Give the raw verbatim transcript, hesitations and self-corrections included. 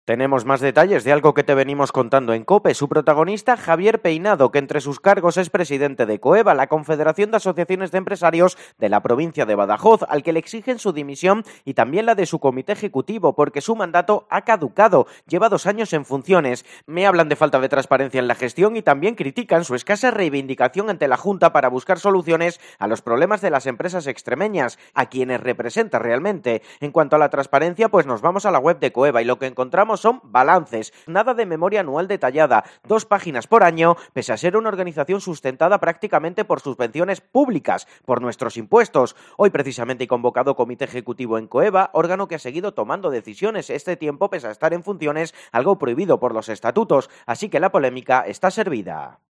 Tenemos más detalles de algo que te venimos contando en COPE. Su protagonista, Javier Peinado, que entre sus cargos es presidente de COEVA, la Confederación de Asociaciones de Empresarios de la provincia de Badajoz, al que le exigen su dimisión y también la de su comité ejecutivo, porque su mandato ha caducado. Lleva dos años en funciones. Me hablan de falta de transparencia en la gestión y también critican su escasa reivindicación ante la Junta para buscar soluciones a los problemas de las empresas extremeñas, a quienes representa realmente. En cuanto a la transparencia, pues nos vamos a la web de COEVA y lo que encontramos son balances, nada de memoria anual detallada, dos páginas por año, pese a ser una organización sustentada prácticamente por subvenciones públicas, por nuestros impuestos. Hoy precisamente he convocado comité ejecutivo en COEVA, órgano que ha seguido tomando decisiones este tiempo pese a estar en funciones, algo prohibido por los estatutos, así que la polémica está servida.